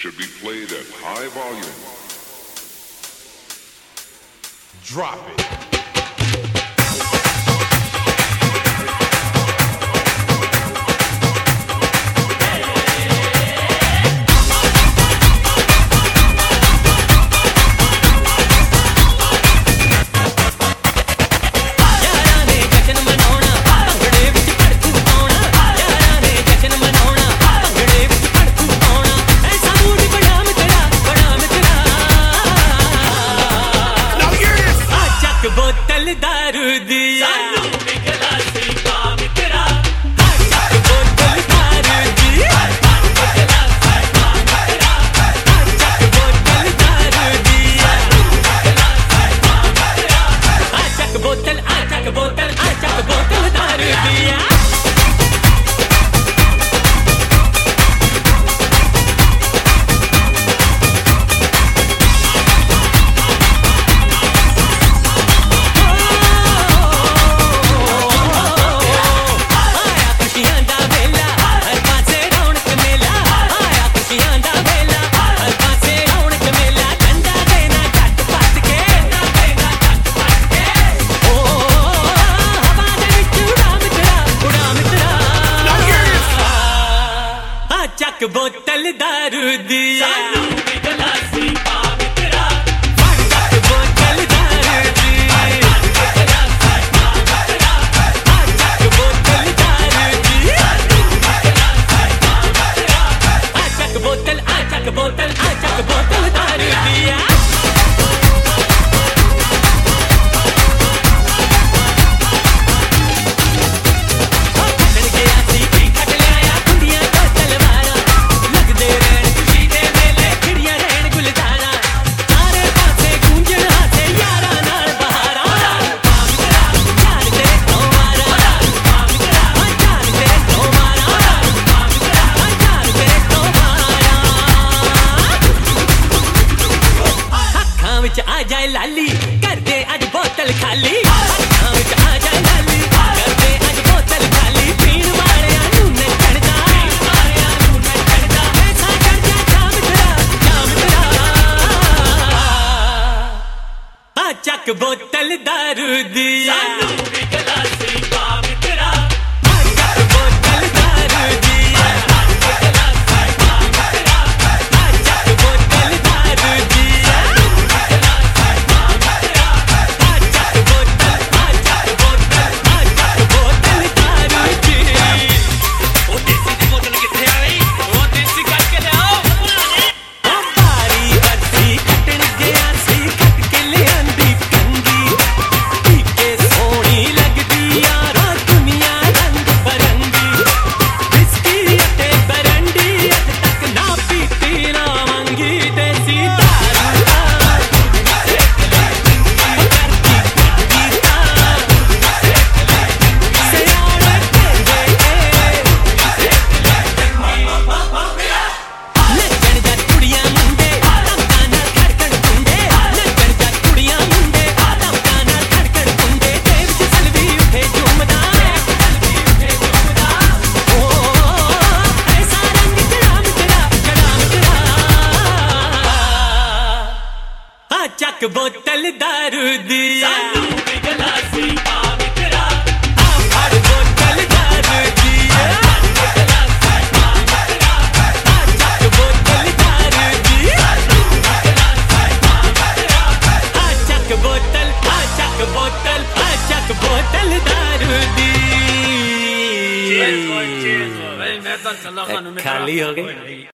should be played at high volume. Drop it. बोतल दारू दिया बोतल दारू दिया गलासी पावित्रा बोतल दारू दिया बोतल दारू दिया बोतल दारू दिया आ जाए लाली कर दे आज बोतल खाली आ जाए लाली कर दे आज बोतल खाली पीण वालियां नूं न चढ़दा ऐसा चढ़ जा जाम तेरा आ चक बोतल दारू दिया गलासी पावित्रा बोतल दारू दिया चक बोतल दारू दिया गलासी पावित्रा बोतल दारू दिया चक बोतल दारू दिया चक बोतल दारू दी खाली हो गई।